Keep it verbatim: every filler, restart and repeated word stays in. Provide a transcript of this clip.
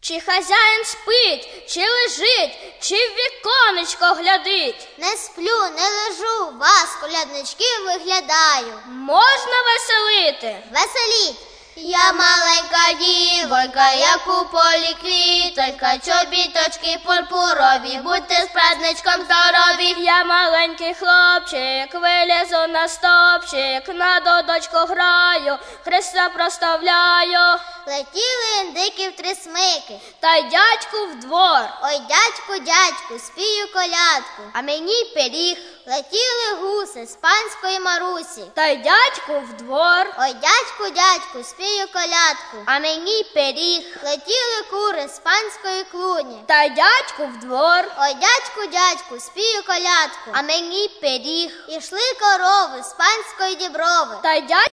Чи хазяїн спить, чи лежить, чи в віконечко глядить? Не сплю, не лежу, вас, коляднички, виглядаю. Можна веселити? Веселіть! Я маленька дівонька, як у полі квітонька, чобіточки пурпурові, будьте з праздничком здорові. Я маленький хлопчик, вилізу на стопчик, на додочку граю, Христа проставляю. Летіли індики в три смики, та й дядьку в двор. Ой, дядьку, дядьку, спію колядку, а мені пиріг. Летіли гуси з панської Марусі, та й дядьку в двор. Ой, дядьку, дядьку, спію колядку, а мені пиріг. Летіли кури з панської клуні, та й дядьку в двор. Ой, дядьку, дядьку, спію колядку, а мені пиріг. Ішли корови з панської діброви, та й дядьку